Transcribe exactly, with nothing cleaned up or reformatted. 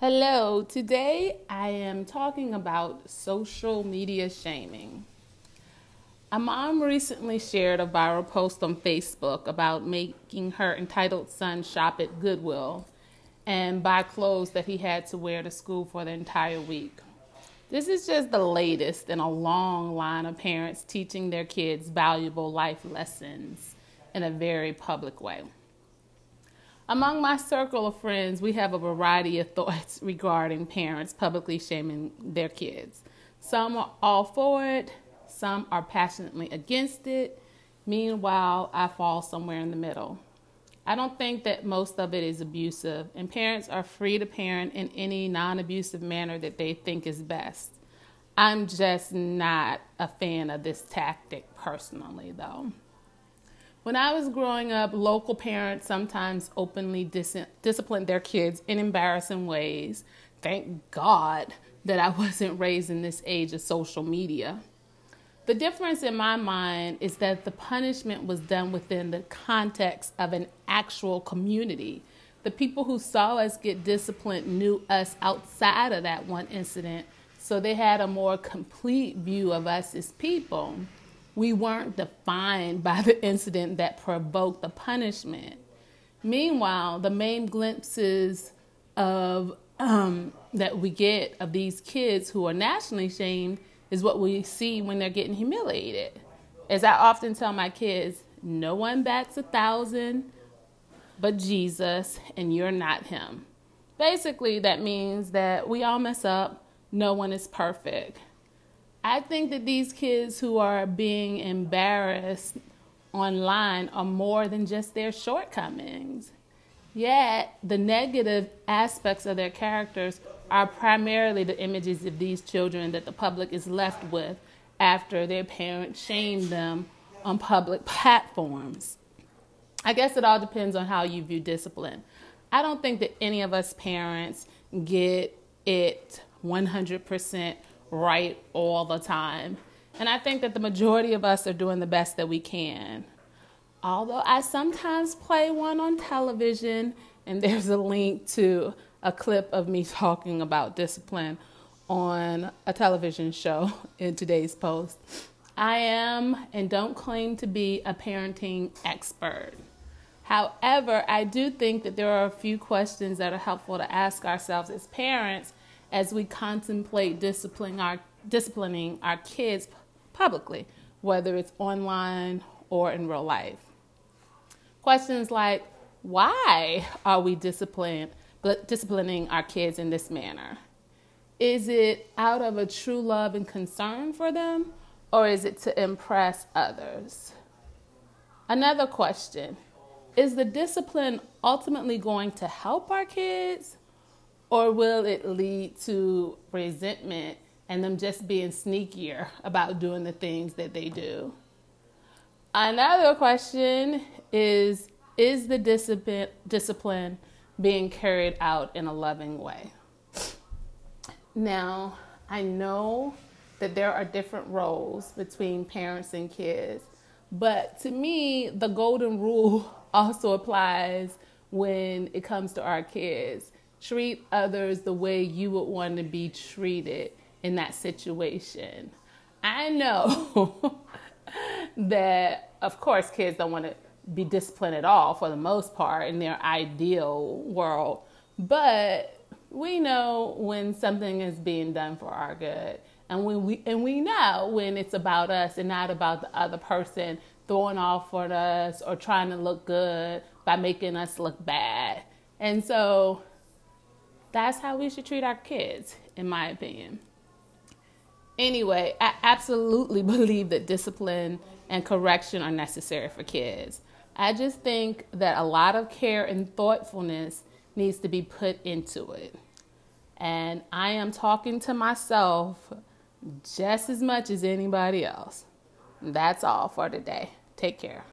Hello, today I am talking about social media shaming. A mom recently shared a viral post on Facebook about making her entitled son shop at Goodwill and buy clothes that he had to wear to school for the entire week. This is just the latest in a long line of parents teaching their kids valuable life lessons in a very public way. Among my circle of friends, we have a variety of thoughts regarding parents publicly shaming their kids. Some are all for it, some are passionately against it. Meanwhile, I fall somewhere in the middle. I don't think that most of it is abusive, and parents are free to parent in any non-abusive manner that they think is best. I'm just not a fan of this tactic personally, though. When I was growing up, local parents sometimes openly dis- disciplined their kids in embarrassing ways. Thank God that I wasn't raised in this age of social media. The difference in my mind is that the punishment was done within the context of an actual community. The people who saw us get disciplined knew us outside of that one incident, so they had a more complete view of us as people. We weren't defined by the incident that provoked the punishment. Meanwhile, the main glimpses of um, that we get of these kids who are nationally shamed is what we see when they're getting humiliated. As I often tell my kids, no one bats a thousand but Jesus, and you're not him. Basically, that means that we all mess up. No one is perfect. I think that these kids who are being embarrassed online are more than just their shortcomings. Yet, the negative aspects of their characters are primarily the images of these children that the public is left with after their parents shame them on public platforms. I guess it all depends on how you view discipline. I don't think that any of us parents get it one hundred percent right all the time. And I think that the majority of us are doing the best that we can. Although I sometimes play one on television, and there's a link to a clip of me talking about discipline on a television show in today's post. I am and don't claim to be a parenting expert. However, I do think that there are a few questions that are helpful to ask ourselves as parents as we contemplate disciplining our, disciplining our kids publicly, whether it's online or in real life. Questions like, why are we discipline, disciplining our kids in this manner? Is it out of a true love and concern for them, or is it to impress others? Another question, is the discipline ultimately going to help our kids, or will it lead to resentment and them just being sneakier about doing the things that they do? Another question is, is the discipline, discipline being carried out in a loving way? Now, I know that there are different roles between parents and kids, but to me, the golden rule also applies when it comes to our kids. Treat others the way you would want to be treated in that situation. I know that, of course, kids don't want to be disciplined at all for the most part in their ideal world. But we know when something is being done for our good. And when we and we know when it's about us and not about the other person throwing off on us or trying to look good by making us look bad. And so that's how we should treat our kids, in my opinion. Anyway, I absolutely believe that discipline and correction are necessary for kids. I just think that a lot of care and thoughtfulness needs to be put into it. And I am talking to myself just as much as anybody else. That's all for today. Take care.